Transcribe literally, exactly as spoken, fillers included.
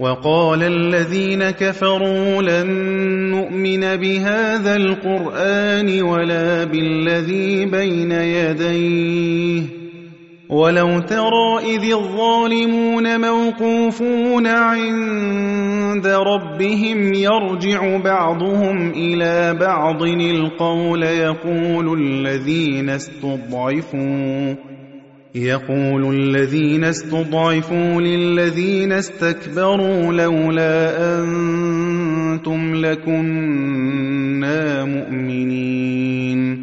وقال الذين كفروا لن نؤمن بهذا القرآن ولا بالذي بين يديه ولو ترى إذ الظالمون موقوفون عند ربهم يرجع بعضهم إلى بعض القول يقول الذين استضعفوا يقول الذين استضعفوا للذين استكبروا لولا أنتم لكنا مؤمنين